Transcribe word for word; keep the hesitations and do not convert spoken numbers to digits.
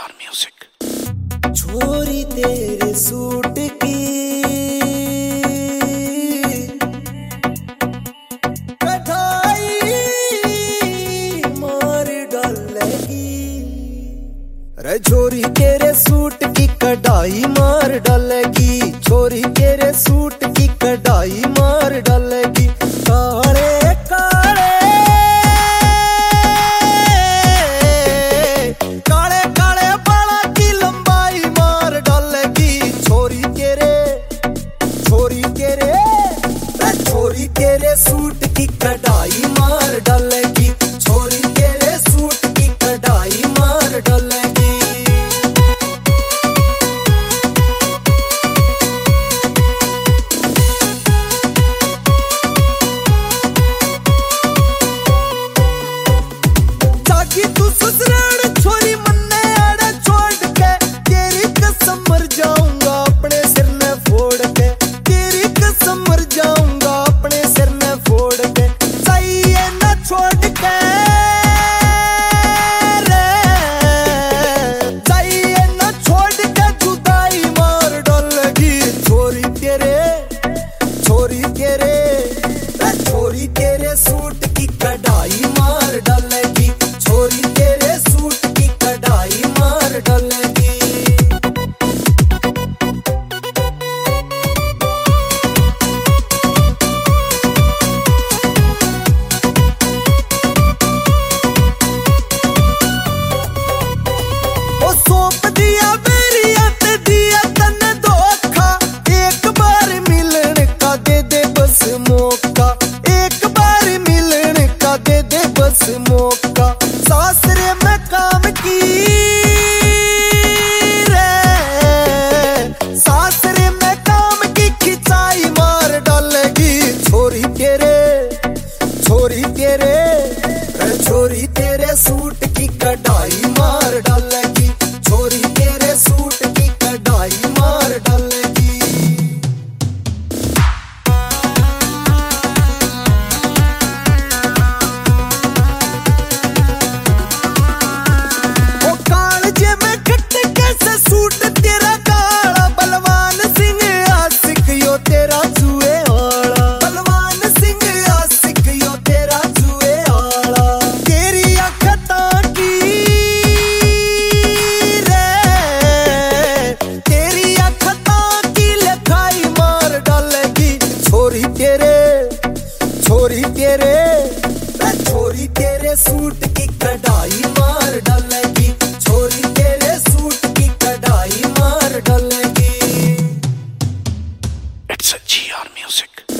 R music. छोरी तेरे suit की कढ़ाई मार डालेगी। रे छोरी तेरे सूट की कढ़ाई मार डालेगी। छोरी तेरे सूट की कढ़ाई मार डालेगी। काले काले काले काले बाला की लंबाई मार डालेगी। छोरी तेरे छोरी तेरे छोरी तेरे सूट की कढ़ाई मार डालेगी। छोरी तेरे सूट की कढ़ाई मार डालेगी। जागी तू ससुराल छोरी मन्ने आड़े छोड़ के। तेरी कसम मर जाऊंगा अपने सिर में फोड़ के। तेरी कसम मर जाऊंगा अपने सिर में फोड़ के। चाहिए ना छोड़ के रे चाहिए ना छोड़ के जुदाई मार डालेगी। छोरी तेरे छोरी तेरे छोरी तेरे सूट की कढ़ाई मार डालेगी। छोरी तेरे सूट की कढ़ाई मार डालेगी। ओ सौंप दिया मेरी हथ दिया तन्ने धोखा। एक बार मिलने का दे दे बस मौका। एक बार मिलने का दे दे बस मौका। सासरे में काम की रे सासरे में काम की खिंचाई मार डालेगी। छोरी तेरे छोरी तेरे छोरी तेरे सूट की कढ़ाई मार डालेगी। छोरी तेरे सूट की कढ़ाई मार डालेगी। ओ कालजे में खट कैसे सूट तेरा काला। बलवान सिंह आशिक यो तेरा जुए आला। बलवान सिंह आशिक यो तेरा जुए आला। तेरी अखता की रे तेरी अखता की लिखाई मार डालेगी। छोरी तेरे छोरी तेरे छोरी तेरे सूट की कढ़ाई मार डालेगी। छोरी तेरे सूट की कढ़ाई मार डालेगी। It's G R music.